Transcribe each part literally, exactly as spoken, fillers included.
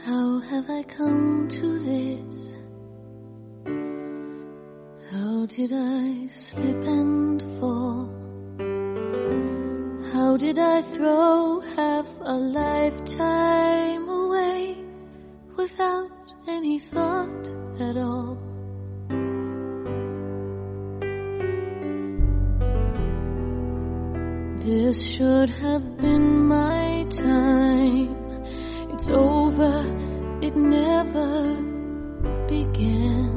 How have I come to this? How did I slip and fall? How did I throw half a lifetime away without any thought at all? This should have been my time. It's over, it never began.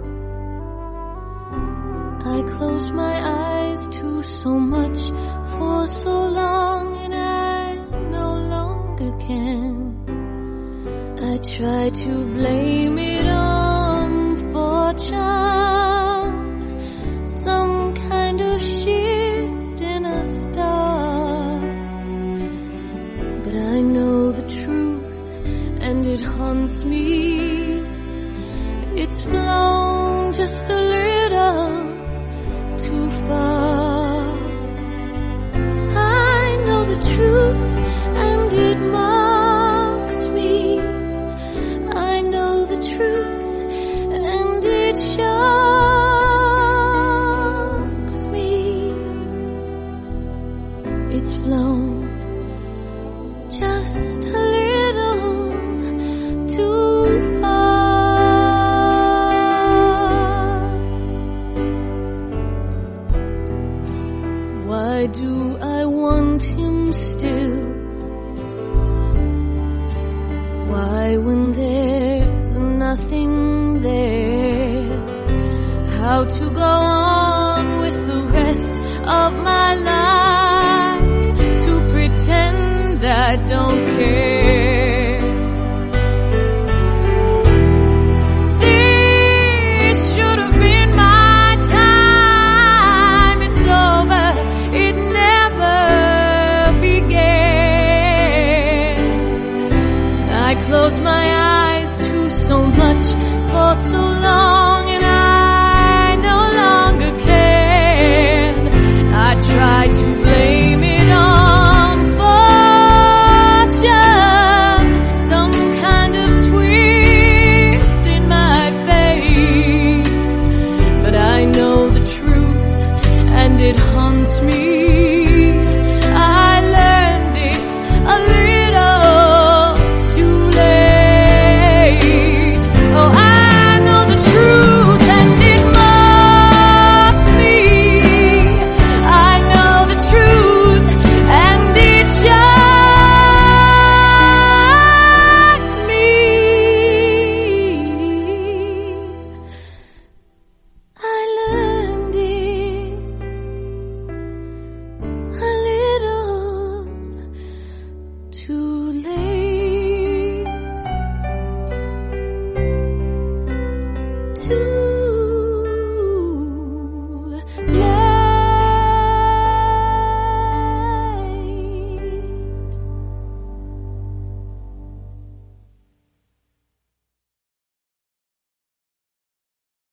I closed my eyes to so much for so long, and I no longer can. I try to blame it on fortune, some kind of shift in a star. But I know the truth, and it haunts me. It's flown just a little too far. I know the truth, and it mocks me. I know the truth, and it shocks me. It's flown just a little too far. Why do I want him still? Why, when there's nothing there? How to go on with the rest of my life? To pretend I don't care.